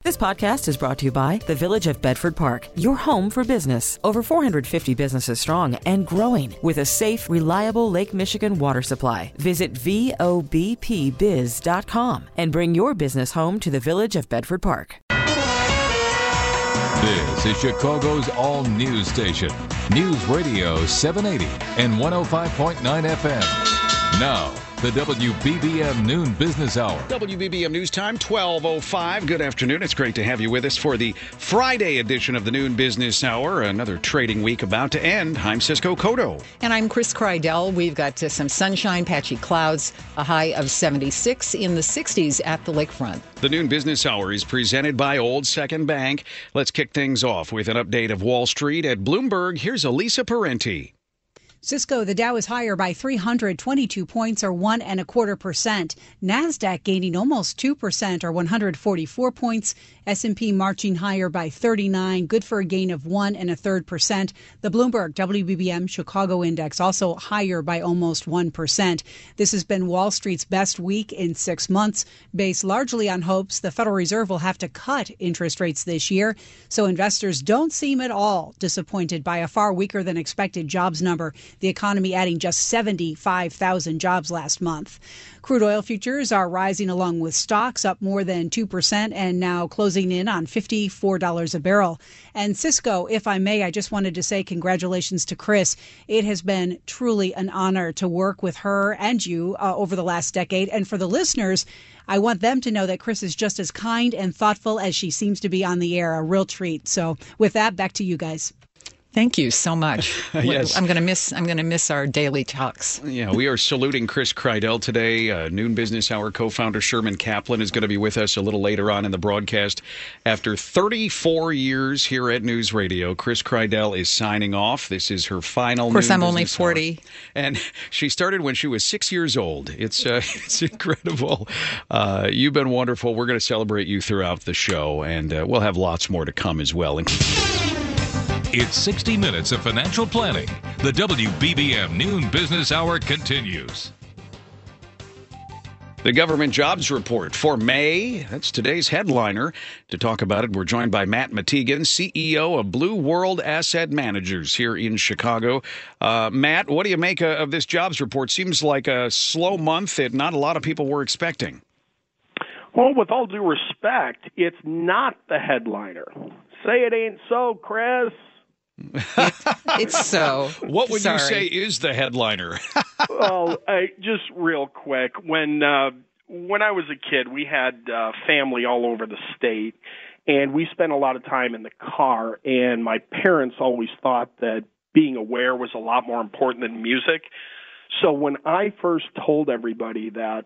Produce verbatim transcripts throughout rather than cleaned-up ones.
This podcast is brought to you by the Village of Bedford Park, your home for business. Over four hundred fifty businesses strong and growing with a safe, reliable Lake Michigan water supply. Visit V O B P biz dot com and bring your business home to the Village of Bedford Park. This is Chicago's all-news station, News Radio seven eighty and one oh five point nine F M. Now, the W B B M Noon Business Hour. W B B M News Time, twelve oh five. Good afternoon. It's great to have you with us for the Friday edition of the Noon Business Hour. Another trading week about to end. I'm Cisco Cotto. And I'm Chris Kreidel. We've got uh, some sunshine, patchy clouds, a high of seventy-six, in the sixties at the lakefront. The Noon Business Hour is presented by Old Second Bank. Let's kick things off with an update of Wall Street. At Bloomberg, here's Elisa Parenti. Cisco, the Dow is higher by three hundred twenty-two points, or one and a quarter percent. NASDAQ gaining almost two percent, or one hundred forty-four points. S and P marching higher by thirty-nine, good for a gain of one and a third percent. The Bloomberg W B B M Chicago Index also higher by almost one percent. This has been Wall Street's best week in six months, based largely on hopes the Federal Reserve will have to cut interest rates this year. So investors don't seem at all disappointed by a far weaker than expected jobs number. The economy adding just seventy-five thousand jobs last month. Crude oil futures are rising along with stocks, up more than two percent and now closing in on fifty-four dollars a barrel. And Cisco, if I may, I just wanted to say congratulations to Chris. It has been truly an honor to work with her and you uh, over the last decade. And for the listeners, I want them to know that Chris is just as kind and thoughtful as she seems to be on the air. A real treat. So with that, back to you guys. Thank you so much. Yes. I'm going to miss I'm going to miss our daily talks. Yeah, we are saluting Chris Kreidel today. Uh, Noon Business Hour co-founder Sherman Kaplan is going to be with us a little later on in the broadcast. After thirty-four years here at News Radio, Chris Kreidel is signing off. This is her final. Of course, Noon I'm only Business forty. Hour. And she started when she was six years old. It's uh, it's incredible. Uh, you've been wonderful. We're going to celebrate you throughout the show, and uh, we'll have lots more to come as well. It's sixty minutes of financial planning. The W B B M Noon Business Hour continues. The government jobs report for May. That's today's headliner. To talk about it, we're joined by Matt Matigan, C E O of Blue World Asset Managers here in Chicago. Uh, Matt, what do you make of this jobs report? Seems like a slow month that not a lot of people were expecting. Well, with all due respect, it's not the headliner. Say it ain't so, Chris. It, it's so. What would Sorry. you say is the headliner? Well, I, just real quick, when uh, when I was a kid, we had uh, family all over the state, and we spent a lot of time in the car, and my parents always thought that being aware was a lot more important than music. So when I first told everybody that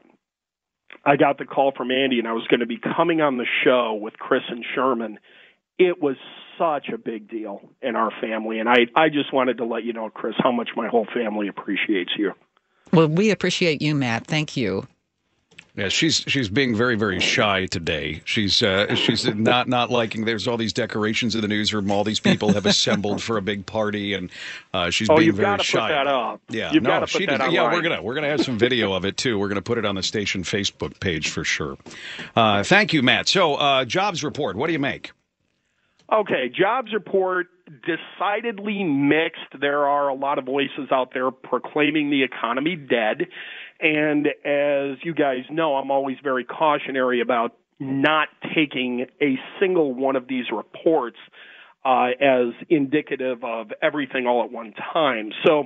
I got the call from Andy and I was going to be coming on the show with Chris and Sherman, it was such a big deal in our family. And I, I just wanted to let you know, Chris, how much my whole family appreciates you. Well, we appreciate you, Matt. Thank you. Yeah, she's she's being very, very shy today. She's uh, she's not not liking. There's all these decorations in the newsroom. All these people have assembled for a big party, and uh, she's oh, being you've very got to shy. put that up. Yeah, you've no, got to put she that does, online. Yeah, we're gonna we're gonna have some video of it too. We're gonna put it on the station Facebook page for sure. Uh, thank you, Matt. So, uh, jobs report. What do you make? Okay, jobs report decidedly mixed. There are a lot of voices out there proclaiming the economy dead. And as you guys know, I'm always very cautionary about not taking a single one of these reports uh, as indicative of everything all at one time. So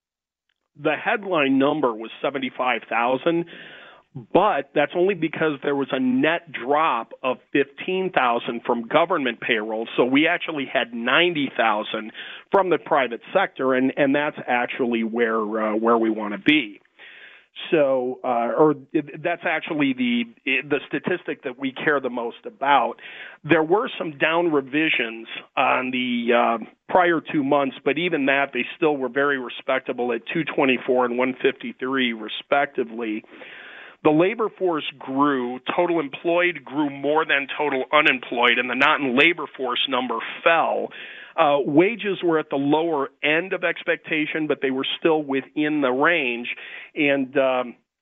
the headline number was seventy-five thousand. But that's only because there was a net drop of fifteen thousand from government payroll. So we actually had ninety thousand from the private sector, and, and that's actually where uh, where we want to be. So, uh, or that's actually the the statistic that we care the most about. There were some down revisions on the uh, prior two months, but even that, they still were very respectable at two twenty-four and one fifty-three, respectively. The labor force grew, total employed grew more than total unemployed, and the not in labor force number fell. Uh, wages were at the lower end of expectation, but they were still within the range. And um,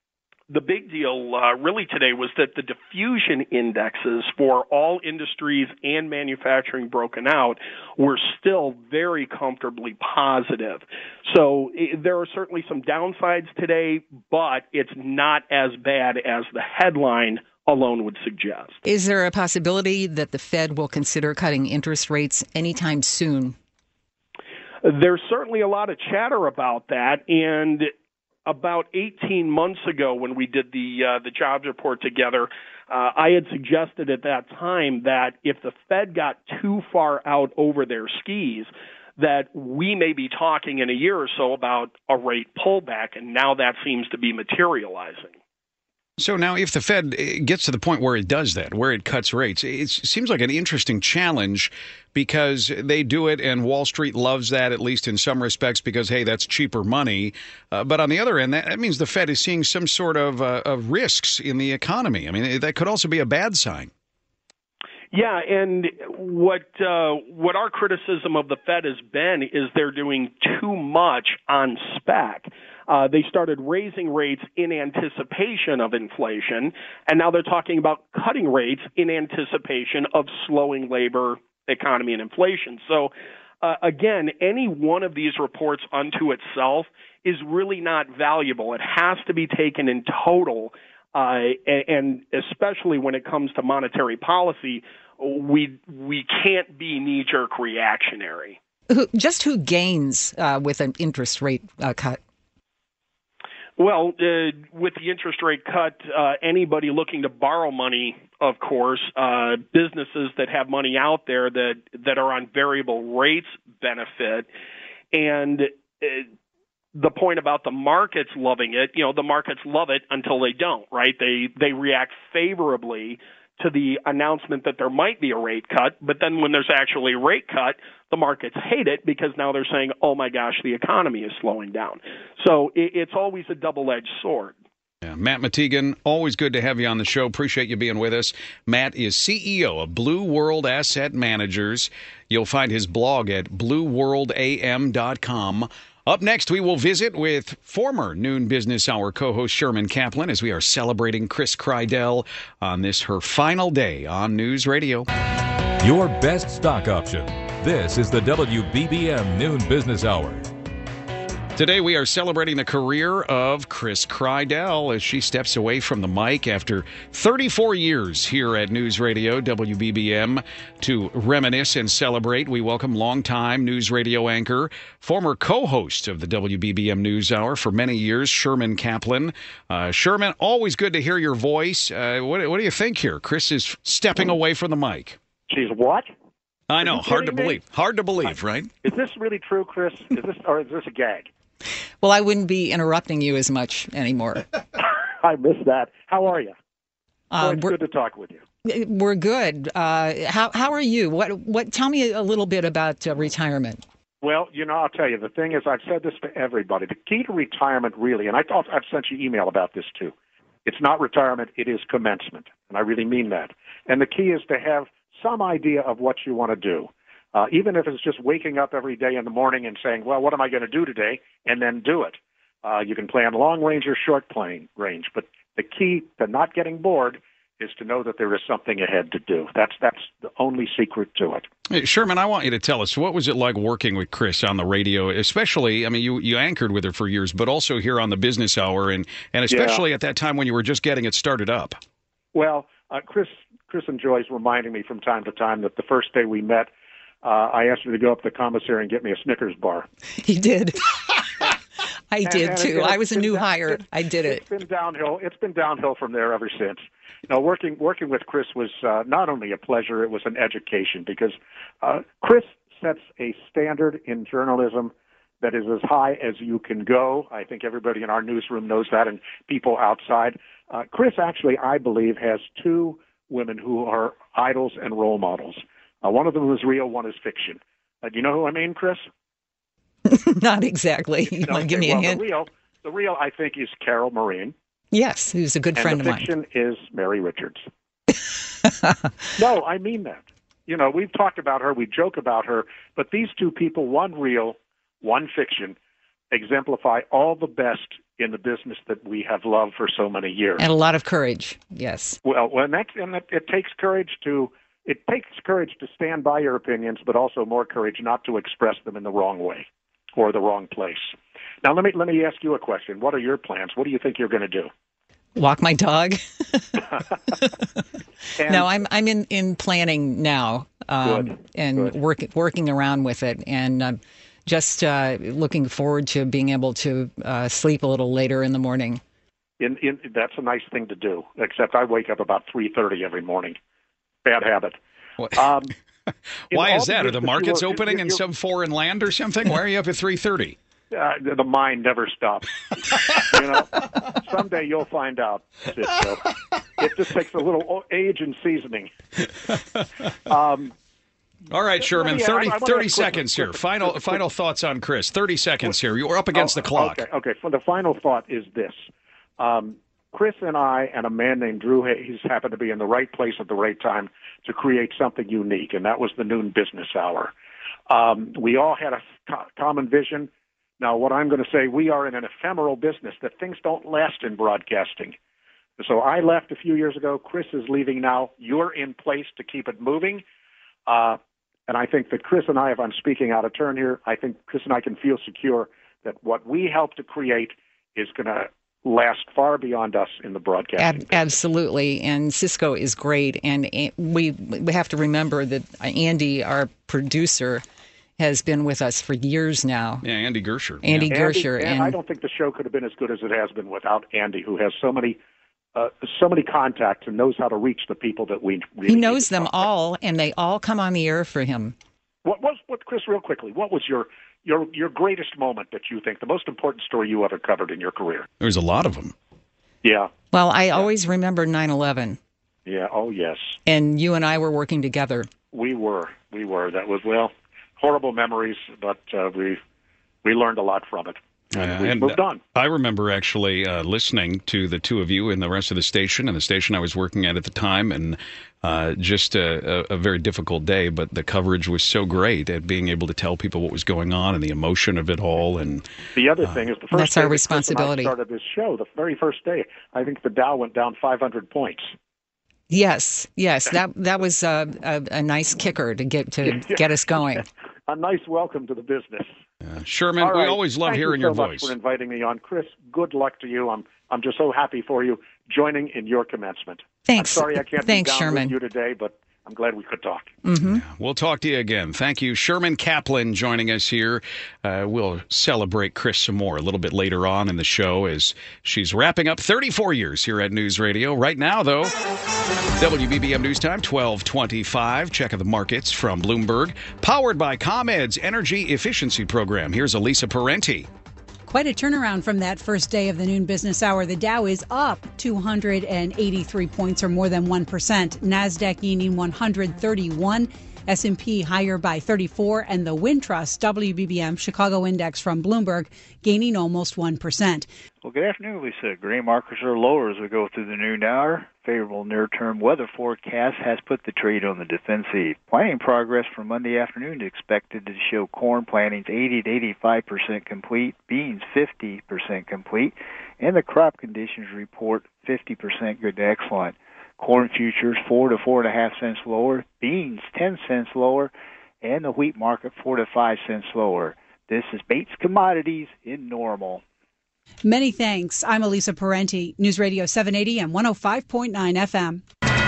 the big deal uh, really today was that the diffusion indexes for all industries and manufacturing broken out were still very comfortably positive. So I- there are certainly some downsides today, but it's not as bad as the headline alone would suggest. Is there a possibility that the Fed will consider cutting interest rates anytime soon? There's certainly a lot of chatter about that, and about eighteen months ago when we did the uh, the jobs report together, uh, I had suggested at that time that if the Fed got too far out over their skis, that we may be talking in a year or so about a rate pullback, and now that seems to be materializing. So now if the Fed gets to the point where it does that, where it cuts rates, it seems like an interesting challenge because they do it and Wall Street loves that, at least in some respects, because, hey, that's cheaper money. Uh, but on the other end, that, that means the Fed is seeing some sort of, uh, of risks in the economy. I mean, that could also be a bad sign. Yeah, and what uh, what our criticism of the Fed has been is they're doing too much on spec. Uh, they started raising rates in anticipation of inflation, and now they're talking about cutting rates in anticipation of slowing labor, economy, and inflation. So, uh, again, any one of these reports unto itself is really not valuable. It has to be taken in total, uh, and especially when it comes to monetary policy, we we can't be knee-jerk reactionary. Who, just who gains uh, with an interest rate uh, cut? Well, uh, with the interest rate cut, uh, anybody looking to borrow money, of course, uh, businesses that have money out there that, that are on variable rates benefit. And uh, the point about the markets loving it, you know, the markets love it until they don't, right? They they react favorably to the announcement that there might be a rate cut, but then when there's actually a rate cut, the markets hate it because now they're saying, oh my gosh, the economy is slowing down. So it, it's always a double-edged sword. Yeah, Matt Matigan, always good to have you on the show. Appreciate you being with us. Matt is C E O of Blue World Asset Managers. You'll find his blog at blue world a m dot com. Up next, we will visit with former Noon Business Hour co-host Sherman Kaplan as we are celebrating Chris Krydell on this, her final day on News Radio. Your best stock option. This is the W B B M Noon Business Hour. Today we are celebrating the career of Chris Krydell as she steps away from the mic after thirty-four years here at News Radio W B B M. To reminisce and celebrate, we welcome longtime News Radio anchor, former co-host of the W B B M News Hour for many years, Sherman Kaplan. Uh, Sherman, always good to hear your voice. Uh, what, what do you think here? Chris is stepping away from the mic. She's what? I know, hard to me? believe. Hard to believe, right? Is this really true, Chris? Is this or is this a gag? Well, I wouldn't be interrupting you as much anymore. I miss that. How are you? Uh, well, it's good to talk with you. We're good. Uh, how how are you? What what? Tell me a little bit about uh, retirement. Well, you know, I'll tell you. The thing is, I've said this to everybody. The key to retirement, really, and I thought I've sent you email about this too. It's not retirement; it is commencement, and I really mean that. And the key is to have some idea of what you want to do. Uh, even if it's just waking up every day in the morning and saying, well, what am I going to do today? And then do it. Uh, you can plan long range or short plane range. But the key to not getting bored is to know that there is something ahead to do. That's that's the only secret to it. Hey, Sherman, I want you to tell us, what was it like working with Chris on the radio, especially, I mean, you, you anchored with her for years, but also here on the Business Hour, and, and especially yeah. at that time when you were just getting it started up. Well, uh, Chris, Chris enjoys reminding me from time to time that the first day we met, Uh, I asked her to go up to the commissary and get me a Snickers bar. He did. I and, did, and too. it, I was a new down, hire. It, I did it. It's been downhill. It's been downhill from there ever since. You know, working working with Chris was uh, not only a pleasure, it was an education because uh, Chris sets a standard in journalism that is as high as you can go. I think everybody in our newsroom knows that, and people outside. Uh, Chris actually, I believe, has two women who are idols and role models. Uh, one of them is real, one is fiction. Uh, do you know who I mean, Chris? Not exactly. You no, want to give okay, me well, a hint? The real, the real, I think, is Carol Marine. Yes, who's a good friend of mine. And the fiction is Mary Richards. No, I mean that. You know, we've talked about her, we joke about her, but these two people, one real, one fiction, exemplify all the best in the business that we have loved for so many years. And a lot of courage, yes. Well, well and, that, and that, it takes courage to it takes courage to stand by your opinions, but also more courage not to express them in the wrong way or the wrong place. Now, let me let me ask you a question. What are your plans? What do you think you're going to do? Walk my dog. No, I'm I'm in, in planning now, um, good, and good. work, working around with it, and uh, just uh, looking forward to being able to uh, sleep a little later in the morning. In, in, that's a nice thing to do, except I wake up about three thirty every morning. Bad habit. Um, Why is that? Are the that markets were, opening you, in some foreign land or something? Why are you up at three thirty? Uh, the mind never stops. You know, someday you'll find out, Cisco. It just takes a little age and seasoning. Um, All right, Sherman, yeah, thirty, I, I thirty quick, seconds quick, here. quick, Final quick, final quick. thoughts on Chris. thirty seconds here. You're up against oh, the clock. Okay, okay. For the final thought is this. Um, Chris and I and a man named Drew Hayes happened to be in the right place at the right time to create something unique, and that was the Noon Business Hour. Um, we all had a co- common vision. Now, what I'm going to say, we are in an ephemeral business that things don't last in broadcasting. So I left a few years ago. Chris is leaving now. You're in place to keep it moving. Uh, and I think that Chris and I, if I'm speaking out of turn here, I think Chris and I can feel secure that what we help to create is going to last far beyond us in the broadcasting. Ab- absolutely, and Cisco is great, and we we have to remember that Andy, our producer, has been with us for years now. Yeah, Andy Gersher. Andy yeah. Gersher, Andy, and, and I don't think the show could have been as good as it has been without Andy, who has so many uh, so many contacts and knows how to reach the people that we really he knows need to them contact. all, and they all come on the air for him. What was what, Chris? Real quickly, what was your your your greatest moment that you think the most important story you ever covered in your career? There's a lot of them. Yeah. Well, I always remember nine eleven, Yeah. Oh, yes. and you and I were working together. We were. We were. That was, well, horrible memories, but uh, we we learned a lot from it. And Uh, we and moved on. I remember actually uh, listening to the two of you and the rest of the station, and the station I was working at at the time, and uh, just a, a, a very difficult day, but the coverage was so great at being able to tell people what was going on and the emotion of it all. And The other thing is the first That's day our that Chris and I responsibility. started this show, the very first day, I think the Dow went down five hundred points. Yes, yes, that that was a, a, a nice kicker to get to get us going. A nice welcome to the business. uh, Sherman, All we right. always love Thank hearing you your so voice. much for inviting me on. Chris, good luck to you. I'm I'm just so happy for you joining in your commencement. Thanks. I'm sorry I can't Thanks, be down Sherman. with you today, but I'm glad we could talk. Mm-hmm. We'll talk to you again. Thank you. Sherman Kaplan joining us here. Uh, we'll celebrate Chris some more a little bit later on in the show as she's wrapping up thirty-four years here at News Radio. Right now, though, W B B M News Time, twelve twenty-five. Check of the markets from Bloomberg. Powered by ComEd's Energy Efficiency Program. Here's Elisa Parenti. Quite a turnaround from that first day of the Noon Business Hour. The Dow is up two hundred eighty-three points, or more than one percent. NASDAQ gaining one hundred thirty-one. S and P higher by thirty-four. And the Wintrust W B B M Chicago Index from Bloomberg gaining almost one percent. Well, good afternoon, Lisa. Grain markets are lower as we go through the noon hour. Favorable near-term weather forecast has put the trade on the defensive. Planting progress for Monday afternoon is expected to show corn plantings eighty to eighty-five percent complete, beans fifty percent complete, and the crop conditions report fifty percent good to excellent. Corn futures four to four and a half cents lower, beans ten cents lower, and the wheat market four to five cents lower. This is Bates Commodities in normal. Many thanks. I'm Elisa Parenti, News Radio seven eighty and one oh five point nine F M.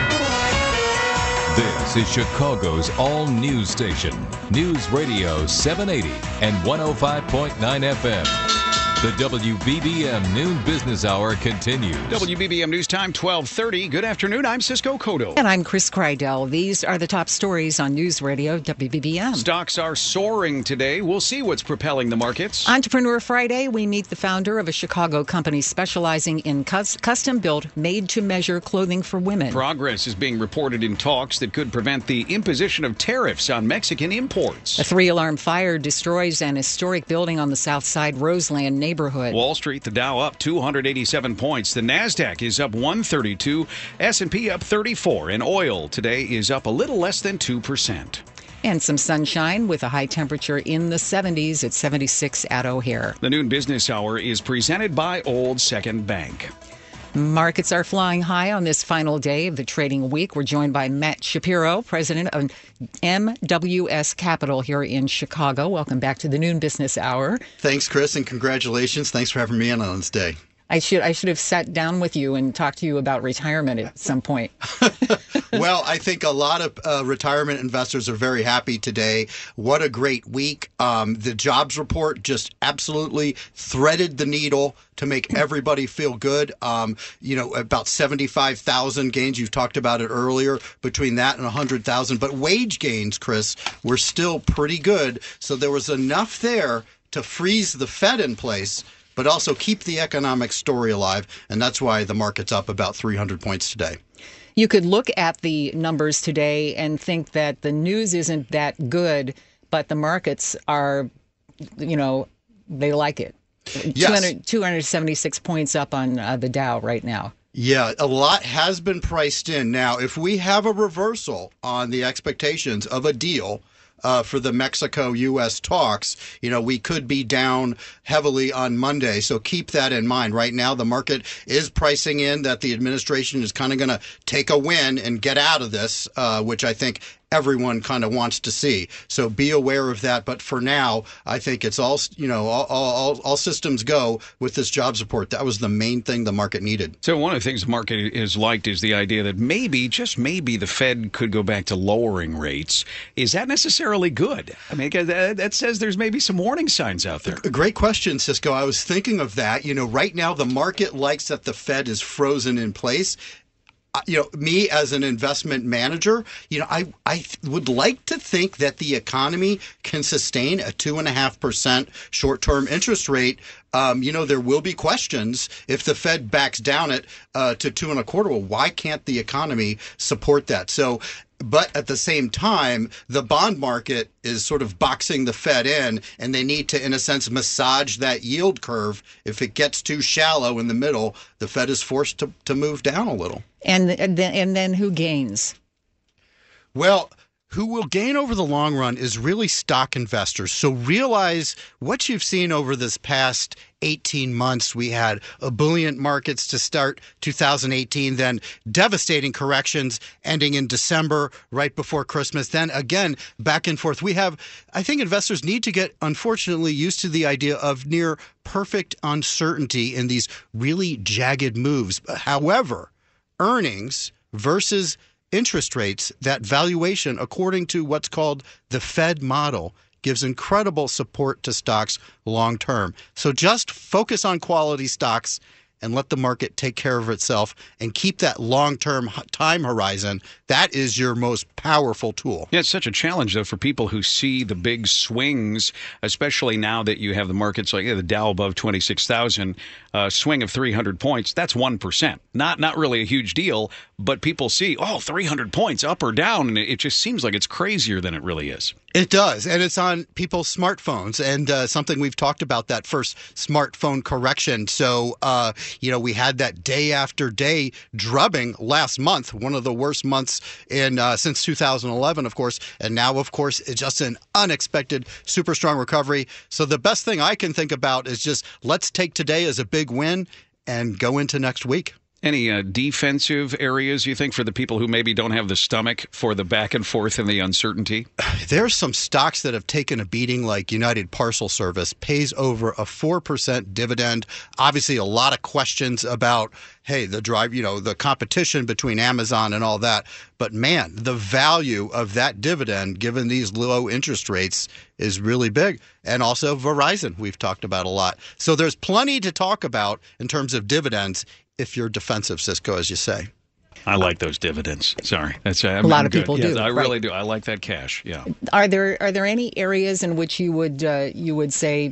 This is Chicago's all-news station, News Radio seven eighty and one oh five point nine F M. The W B B M Noon Business Hour continues. W B B M News Time, twelve thirty. Good afternoon. I'm Cisco Cotto. And I'm Chris Kreidel. These are the top stories on News Radio W B B M. Stocks are soaring today. We'll see what's propelling the markets. Entrepreneur Friday, we meet the founder of a Chicago company specializing in cus- custom-built, made-to-measure clothing for women. Progress is being reported in talks that could prevent the imposition of tariffs on Mexican imports. A three-alarm fire destroys an historic building on the South Side Roseland neighborhood. Wall Street, the Dow up two hundred eighty-seven points. The NASDAQ is up one thirty-two. S and P up thirty-four. And oil today is up a little less than two percent. And some sunshine with a high temperature in the seventies at seventy-six at O'Hare. The Noon Business Hour is presented by Old Second Bank. Markets are flying high on this final day of the trading week. We're joined by Matt Shapiro, president of M W S Capital here in Chicago. Welcome back to the Noon Business Hour. Thanks, Chris, and congratulations. Thanks for having me in on this day. I should I should have sat down with you and talked to you about retirement at some point. Well, I think a lot of uh, retirement investors are very happy today. What a great week. Um, the jobs report just absolutely threaded the needle to make everybody feel good. Um, you know, about seventy-five thousand gains. You've talked about it earlier, between that and one hundred thousand. But wage gains, Chris, were still pretty good. So there was enough there to freeze the Fed in place, but also keep the economic story alive. And that's why the market's up about three hundred points today. You could look at the numbers today and think that the news isn't that good, but the markets are, you know, they like it. Yes. two hundred, two hundred seventy-six points up on uh, the Dow right now. Yeah, a lot has been priced in. Now, if we have a reversal on the expectations of a deal Uh, for the Mexico-U S talks, you know, we could be down heavily on Monday. So keep that in mind. Right now, the market is pricing in that the administration is kind of going to take a win and get out of this, uh, which I think everyone kind of wants to see. So be aware of that. But for now, I think it's all, you know, all, all, all systems go with this jobs report. That was the main thing the market needed. So one of the things the market has liked is the idea that maybe, just maybe, the Fed could go back to lowering rates. Is that necessarily good? I mean, that, that says there's maybe some warning signs out there. Great question, Cisco. I was thinking of that. You know, right now the market likes that the Fed is frozen in place. You know, me as an investment manager, you know, I, I would like to think that the economy can sustain a two and a half percent short-term interest rate. Um, you know, there will be questions if the Fed backs down it uh, to two and a quarter. Well, why can't the economy support that? So, but at the same time, the bond market is sort of boxing the Fed in, and they need to, in a sense, massage that yield curve. If it gets too shallow in the middle, the Fed is forced to, to move down a little. And, and then, and then who gains? Well, who will gain over the long run is really stock investors. So realize what you've seen over this past eighteen months. We had ebullient markets to start two thousand eighteen, then devastating corrections ending in December right before Christmas. Then again, back and forth. We have, I think investors need to get, unfortunately, used to the idea of near perfect uncertainty in these really jagged moves. However, earnings versus interest rates, that valuation, according to what's called the Fed model, gives incredible support to stocks long term. So just focus on quality stocks and let the market take care of itself and keep that long-term time horizon. That is your most powerful tool. Yeah, it's such a challenge, though, for people who see the big swings, especially now that you have the markets like yeah, the Dow above twenty-six thousand, uh, swing of three hundred points. That's one percent. Not not really a huge deal, but people see, oh, three hundred points up or down, and it just seems like it's crazier than it really is. It does, and it's on people's smartphones, and uh, something we've talked about, that first smartphone correction. So, uh, you know, we had that day after day drubbing last month, one of the worst months in uh, since two thousand eleven, of course, and now, of course, it's just an unexpected, super strong recovery. So the best thing I can think about is just let's take today as a big win and go into next week. Any uh, defensive areas, you think, for the people who maybe don't have the stomach for the back and forth and the uncertainty? There's some stocks that have taken a beating, like United Parcel Service, pays over a four percent dividend. Obviously, a lot of questions about, hey, the drive, you know, the competition between Amazon and all that. But man, the value of that dividend, given these low interest rates, is really big. And also Verizon, we've talked about a lot. So there's plenty to talk about in terms of dividends if you're defensive, Cisco, as you say. I like those dividends. Sorry. That's, uh, I'm, a lot I'm of good. people yes, do. I right. really do. I like that cash. Yeah. Are there are there any areas in which you would uh, you would say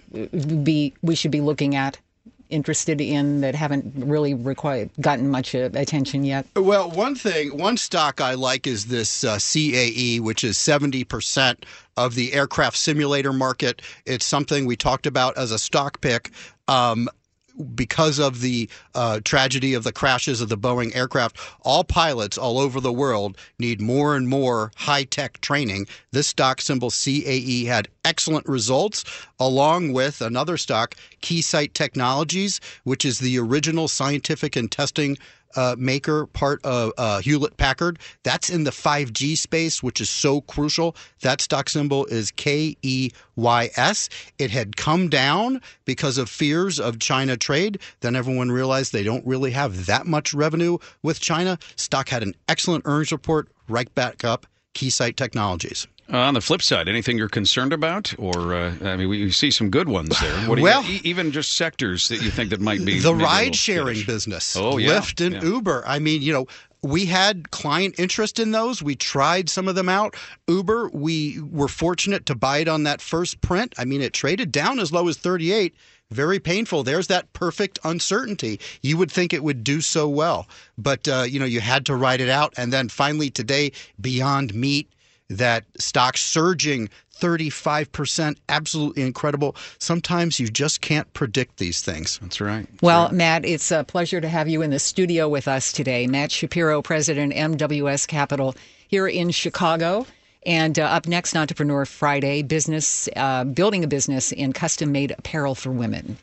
be we should be looking at, interested in, that haven't really required gotten much uh, attention yet? Well, one thing, one stock I like is this uh, C A E, which is seventy percent of the aircraft simulator market. It's something we talked about as a stock pick. Um, because of the uh, tragedy of the crashes of the Boeing aircraft, all pilots all over the world need more and more high-tech training. This stock symbol C A E had excellent results, along with another stock, Keysight Technologies, which is the original scientific and testing Uh, maker, part of uh, Hewlett-Packard. That's in the five G space, which is so crucial. That stock symbol is K E Y S. It had come down because of fears of China trade. Then everyone realized they don't really have that much revenue with China. Stock had an excellent earnings report, right back up. Keysight Technologies. Uh, on the flip side, anything you're concerned about? Or, uh, I mean, we see some good ones there. What do well, you, even just sectors that you think that might be the ride-sharing business. Oh, yeah. Lyft and yeah. Uber. I mean, you know, we had client interest in those. We tried some of them out. Uber, we were fortunate to buy it on that first print. I mean, it traded down as low as thirty-eight. Very painful. There's that perfect uncertainty. You would think it would do so well. But, uh, you know, you had to ride it out. And then finally today, Beyond Meat, that stock surging thirty-five percent, absolutely incredible. Sometimes you just can't predict these things. That's right. That's well, right. Matt, it's a pleasure to have you in the studio with us today. Matt Shapiro, President, M W S Capital here in Chicago. And uh, up next, Entrepreneur Friday, business, uh, building a business in custom-made apparel for women.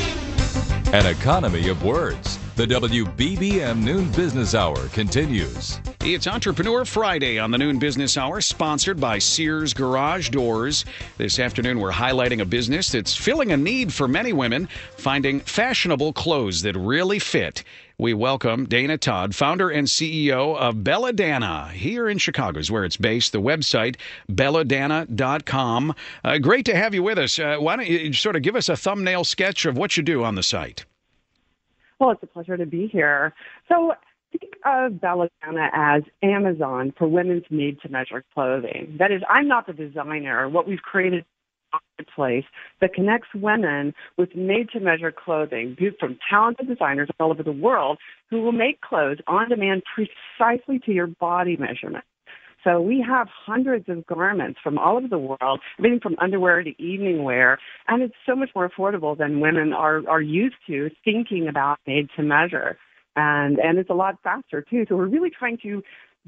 An economy of words. The W B B M Noon Business Hour continues. It's Entrepreneur Friday on the Noon Business Hour, sponsored by Sears Garage Doors. This afternoon, we're highlighting a business that's filling a need for many women, finding fashionable clothes that really fit. We welcome Dana Todd, founder and C E O of Belladonna, here in Chicago is where it's based. The website, belladonna dot com. Uh, great to have you with us. Uh, why don't you sort of give us a thumbnail sketch of what you do on the site? Well, it's a pleasure to be here. So think of Belladonna as Amazon for women's made-to-measure clothing. That is, I'm not the designer. What we've created is a marketplace that connects women with made-to-measure clothing from talented designers all over the world who will make clothes on demand precisely to your body measurement. So we have hundreds of garments from all over the world, everything from underwear to evening wear, and it's so much more affordable than women are, are used to thinking about made to measure. And, and it's a lot faster, too. So we're really trying to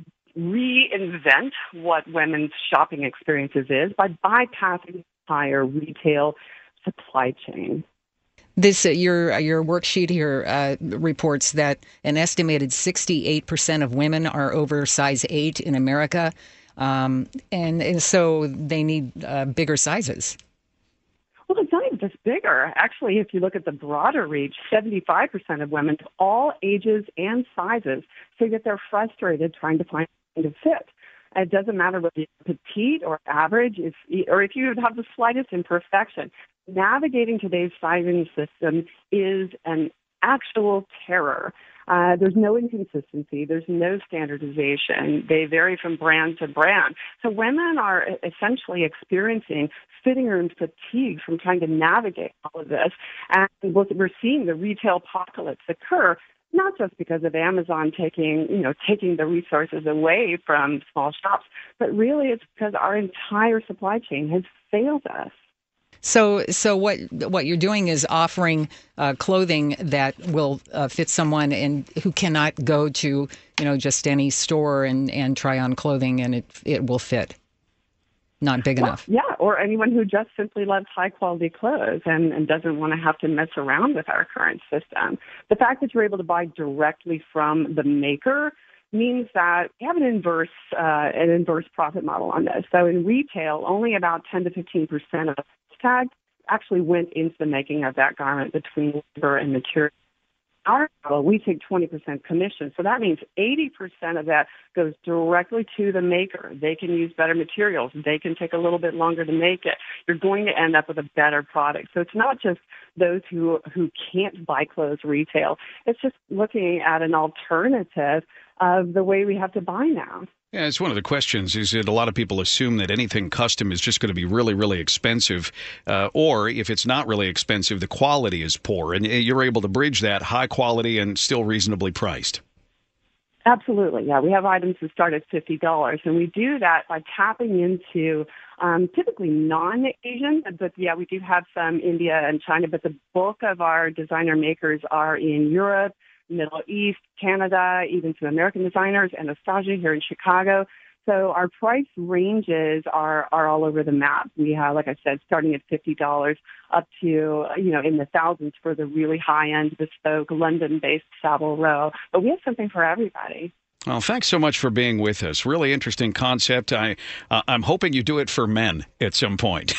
reinvent what women's shopping experiences is by bypassing the entire retail supply chain. This uh, your your worksheet here uh, reports that an estimated sixty-eight percent of women are over size eight in America, um, and, and so they need uh, bigger sizes. Well, it's not even just bigger. Actually, if you look at the broader reach, seventy-five percent of women of all ages and sizes say that they're frustrated trying to find something to fit. It doesn't matter whether you're petite or average, if, or if you have the slightest imperfection. Navigating today's sizing system is an actual terror. Uh, there's no inconsistency. There's no standardization. They vary from brand to brand. So women are essentially experiencing fitting room fatigue from trying to navigate all of this. And we're seeing the retail apocalypse occur, not just because of Amazon taking, you know, taking the resources away from small shops, but really it's because our entire supply chain has failed us. So, so what what you're doing is offering uh, clothing that will uh, fit someone and who cannot go to, you know, just any store and, and try on clothing and it it will fit. Not big well, enough. Yeah, or anyone who just simply loves high quality clothes and, and doesn't want to have to mess around with our current system. The fact that you're able to buy directly from the maker means that we have an inverse uh, an inverse profit model on this. So in retail, only about ten to fifteen percent of the tag actually went into the making of that garment between labor and material. Our model, we take twenty percent commission. So that means eighty percent of that goes directly to the maker. They can use better materials. They can take a little bit longer to make it. You're going to end up with a better product. So it's not just those who, who can't buy clothes retail. It's just looking at an alternative of the way we have to buy now. Yeah, it's one of the questions is that a lot of people assume that anything custom is just going to be really, really expensive, uh, or if it's not really expensive, the quality is poor. And you're able to bridge that high quality and still reasonably priced. Absolutely, yeah. We have items that start at fifty dollars, and we do that by tapping into um, typically non-Asian, but yeah, we do have some India and China, but the bulk of our designer makers are in Europe, Middle East, Canada, even some American designers, Anastasia here in Chicago. So our price ranges are, are all over the map. We have, like I said, starting at fifty dollars up to, you know, in the thousands for the really high-end, bespoke, London-based Savile Row. But we have something for everybody. Well, thanks so much for being with us. Really interesting concept. I, uh, I'm hoping you do it for men at some point.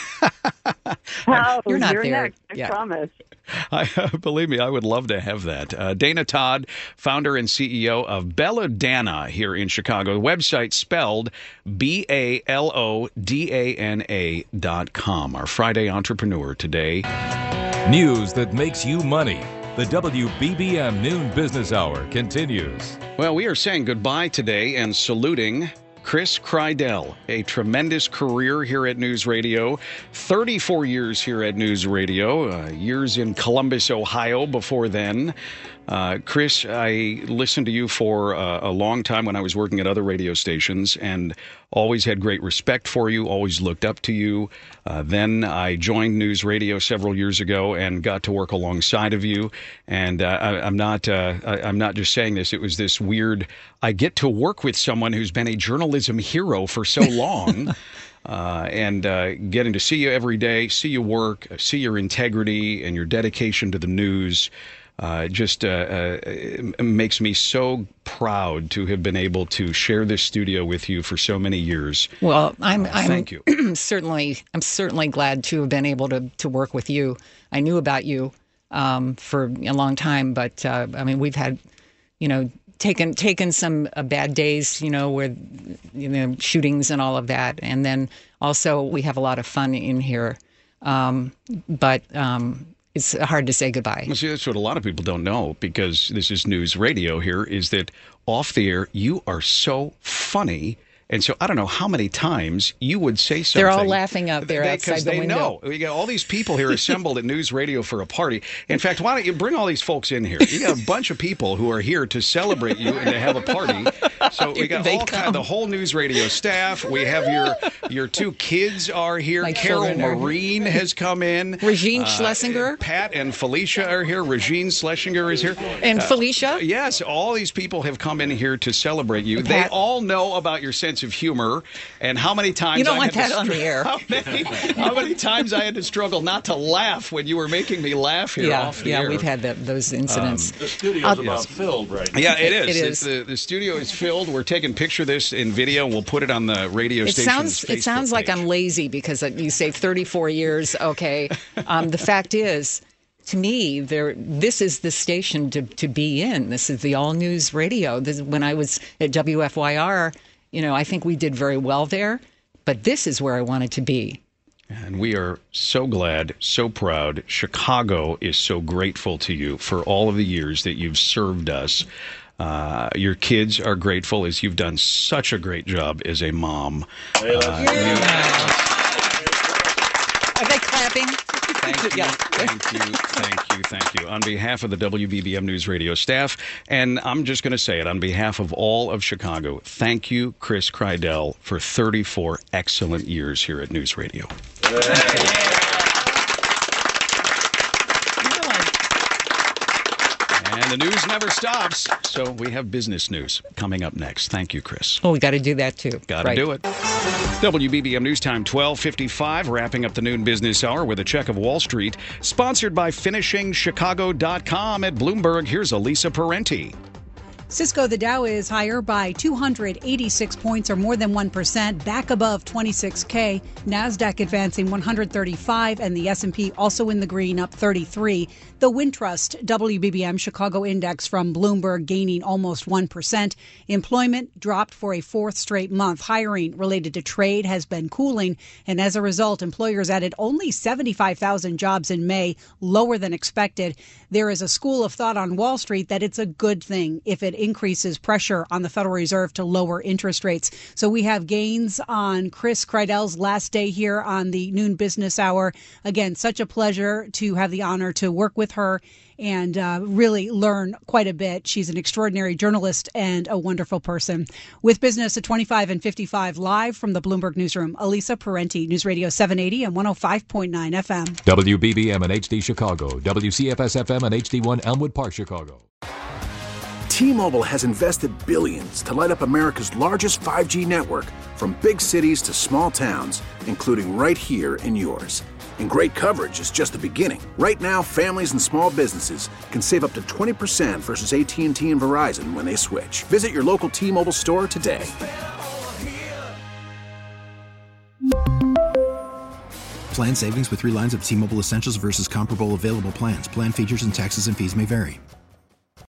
Oh, you're not you're there. Next, I yeah. promise. I, believe me, I would love to have that. Uh, Dana Todd, founder and C E O of Bellodana here in Chicago. The website spelled B A L O D A N A dot com. Our Friday Entrepreneur today. News that makes you money. The W B B M Noon Business Hour continues. Well, we are saying goodbye today and saluting Chris Krydell, a tremendous career here at News Radio, thirty-four years here at News Radio, uh, years in Columbus, Ohio before then. Uh, Chris, I listened to you for uh, a long time when I was working at other radio stations and always had great respect for you, always looked up to you. Uh, then I joined News Radio several years ago and got to work alongside of you. And uh, I, I'm not uh, I, I'm not just saying this. It was this weird, I get to work with someone who's been a journalism hero for so long. Uh, and uh, getting to see you every day, see you work, see your integrity and your dedication to the news. Uh, just uh, uh, it makes me so proud to have been able to share this studio with you for so many years. Well, I'm, uh, I'm thank you. certainly I'm certainly glad to have been able to to work with you. I knew about you um, for a long time, but uh, I mean, we've had, you know, taken taken some uh, bad days, you know, where you know shootings and all of that, and then also we have a lot of fun in here, um, but. Um, It's hard to say goodbye. Well, see, that's what a lot of people don't know, because this is News Radio here, is that off the air, you are so funny. And so I don't know how many times you would say something. They're all laughing out there they, outside the they window. know. We got all these people here assembled at News Radio for a party. In fact, why don't you bring all these folks in here? You got a bunch of people who are here to celebrate you and to have a party. So we got all kind of the whole News Radio staff. We have your your two kids are here. My Carol children are Marine here. has come in. Regine Uh, Schlesinger. Pat and Felicia are here. Regine Schlesinger is here. And Uh, Felicia? Yes, all these people have come in here to celebrate you. Pat. They all know about your sense of humor and how many times You don't I want had that to on str- the air. How many, how many times I had to struggle not to laugh when you were making me laugh here Yeah, off the yeah, air. we've had that, those incidents. The studio's I'll- about filled right now. Yeah, it is. It It's is. the, the studio is filled. We're taking picture of this in video, and we'll put it on the radio It station's sounds it Facebook sounds like page. I'm lazy because you say thirty-four years. Okay, um, the fact is, to me, there this is the station to to be in. This is the all news radio. This, when I was at W F Y R, you know, I think we did very well there. But this is where I wanted to be. And we are so glad, so proud. Chicago is so grateful to you for all of the years that you've served us. Uh, your kids are grateful, as you've done such a great job as a mom. Uh, Are they clapping? Thank you, Yeah. thank you, thank you, thank you. On behalf of the W B B M News Radio staff, and I'm just going to say it, on behalf of all of Chicago, thank you, Chris Krydell, for thirty-four excellent years here at News Radio. And the news never stops, so we have business news coming up next. Thank you, Chris. Oh, we got to do that too. Got to Right. do it. W B B M News Time, twelve fifty-five, wrapping up the noon business hour with a check of Wall Street, sponsored by finishing chicago dot com at Bloomberg. Here's Elisa Parenti. Cisco, the Dow is higher by two hundred eighty-six points, or more than one percent, back above twenty-six K. NASDAQ advancing one hundred thirty-five, and the S and P also in the green, up thirty-three. The Wintrust W B B M Chicago Index from Bloomberg gaining almost one percent. Employment dropped for a fourth straight month. Hiring related to trade has been cooling, and as a result, employers added only seventy-five thousand jobs in May, lower than expected. There is a school of thought on Wall Street that it's a good thing if it increases pressure on the Federal Reserve to lower interest rates. So we have gains on Chris Kreidel's last day here on the Noon Business Hour. Again, such a pleasure to have the honor to work with her and uh, really learn quite a bit. She's an extraordinary journalist and a wonderful person. With Business at twenty-five and fifty-five, live from the Bloomberg Newsroom, Elisa Parenti, News Radio seven eighty and one oh five point nine F M. W B B M and H D Chicago, W C F S F M and H D one Elmwood Park, Chicago. T-Mobile has invested billions to light up America's largest five G network, from big cities to small towns, including right here in yours. And great coverage is just the beginning. Right now, families and small businesses can save up to twenty percent versus A T and T and Verizon when they switch. Visit your local T-Mobile store today. Plan savings with three lines of T-Mobile Essentials versus comparable available plans. Plan features and taxes and fees may vary.